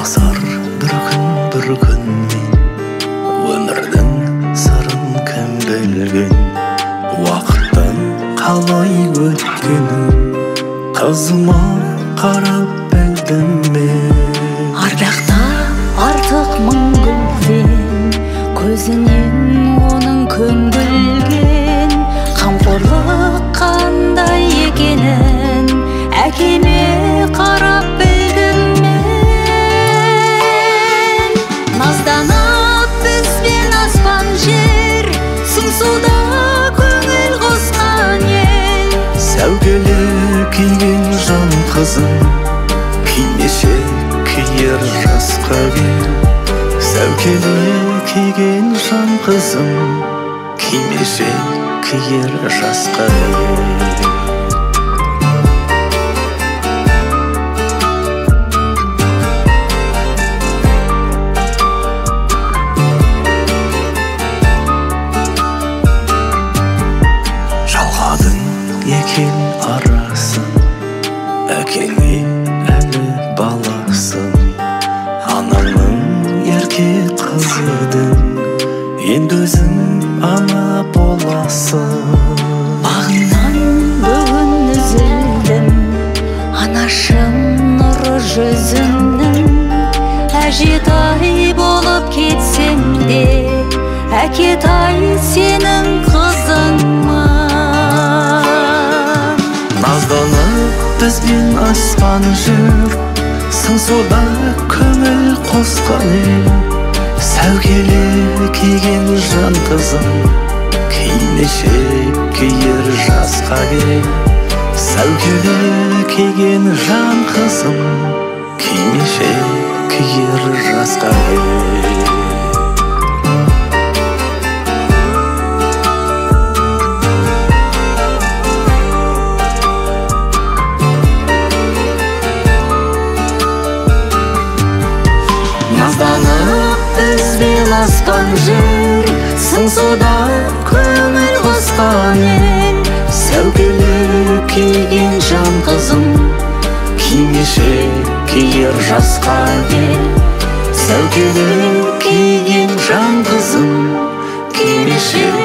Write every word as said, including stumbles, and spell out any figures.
басар бір күн бір күнмен өмірдің сырын кім білген, уақыттың қалай өткенін қызыма қарап білдім мен. Ардақта артық мың гүлден, көзінен оның көңілген, қамқорлық қандай екенін әкеме қарап білдім мен. Назданып бізбен аспан жер, сыңсуда көңіл қосқан ел. Сәукеле киген жан қызым, кимешек киер жасқа кел. Сәукеле киген жан қызым, кимешек киер жасқа кел. Жалғадың екен арасын, әкеңе әлі баласың. Анаңның ерке қызы едің, енді өзің ана боласың. Бағымнан бүгін үзілдім, анашым нұры жүзіңнің. Әжетай болып кетсем де, әкетай сенің қызыңмын. Назданып бізбен аспан жүр, сыңсуда көңіл қосқан ел. Сәукеле киген жан қызым, кимешек киер жасқа кел. Сәукеле киген жан қызым, кимешек киер жасқа кел. Назданып бізбен аспан жүр, сыңсуда көңіл қосқан ел. Сәукеле киген жан қызым, кимешек киер жасқа кел. Сәукеле киген жан қызым, кимешек